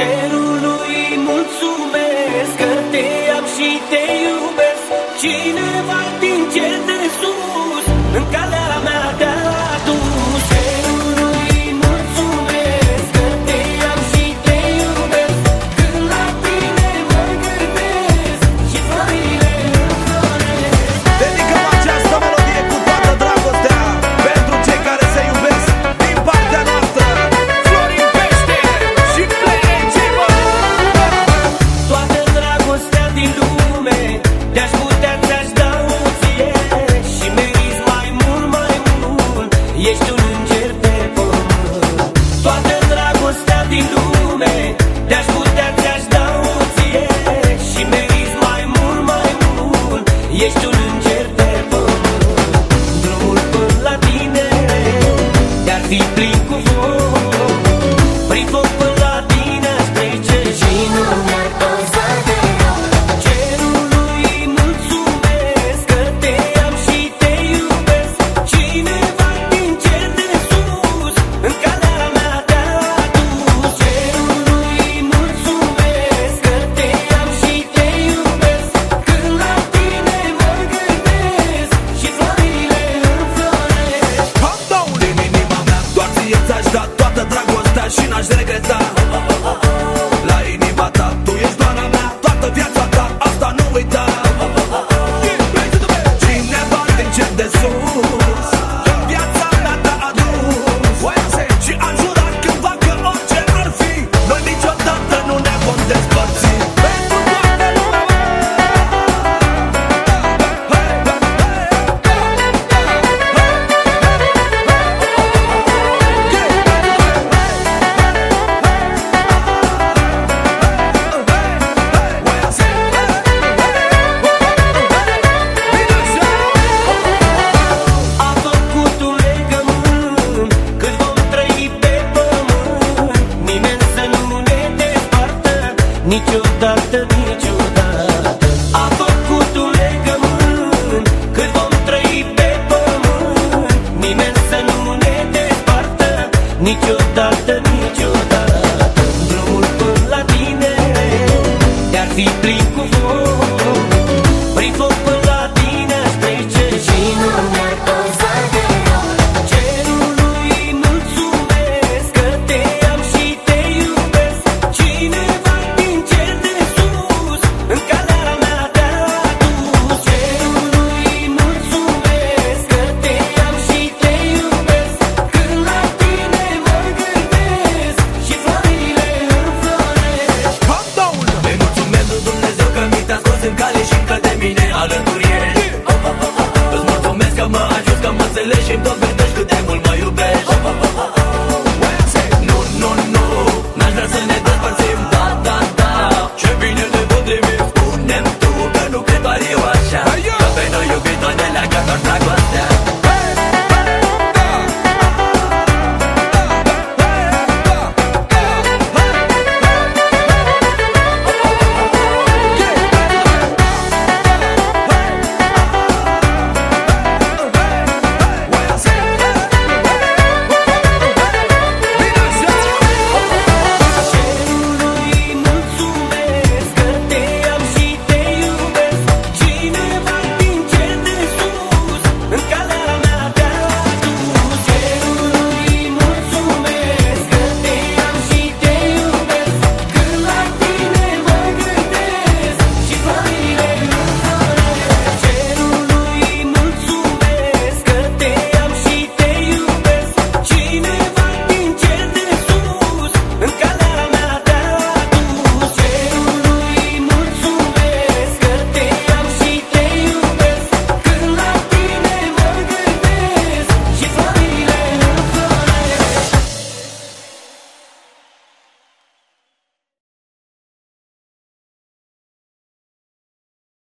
cerului mulțumesc că te am și te iubesc. Cineva din cer de sus în calea mea te-a adus. Cerului mulțumesc că te am și te iubesc. Când la tine mă gândesc și florile înfloresc. Dedicăm această melodie cu toată dragostea pentru cei care se iubesc din partea noastră. Florin Pește și Plece, mă! Toată dragostea din lume te-aș putea, ți-aș da ție și meriți mai mult, mai mult. Ești un înger pe pământ. Toată dragostea din lume te-aș putea, ți-aș da ție și meriți mai mult, mai mult. Ești un înger pe pământ. Drumul până la tine te-ar fi plin cu foc. Prin foc până la tine aș trece și nu mi-ar păsa de rău. Cerului mulțumesc că te am și te iubesc. Cineva din cer de sus în calea mea te-a adus. Cerului mulțumesc că te am și te iubesc. Când la tine mă gândesc și florile înfloresc. Countdown în inima mea, doar ție ți-aș da toată dragostea și n-aș regreta. La inima ta, tu ești doar a mea, toată viața ta, asta nu uita. Cineva din cer de sus în viața mea te-a adus și am jurat cândva că orice ar fi, noi niciodată nu ne vom despărți. Pentru toată lumea. A făcut un legământ cât vom trăi pe pământ. Nimeni să nu ne despartă niciodată, niciodată. A făcut un legământ cât vom trăi pe pământ. Nimeni să nu ne despartă niciodată, niciodată. Drumul până la tine te-ar fi plin cu foc.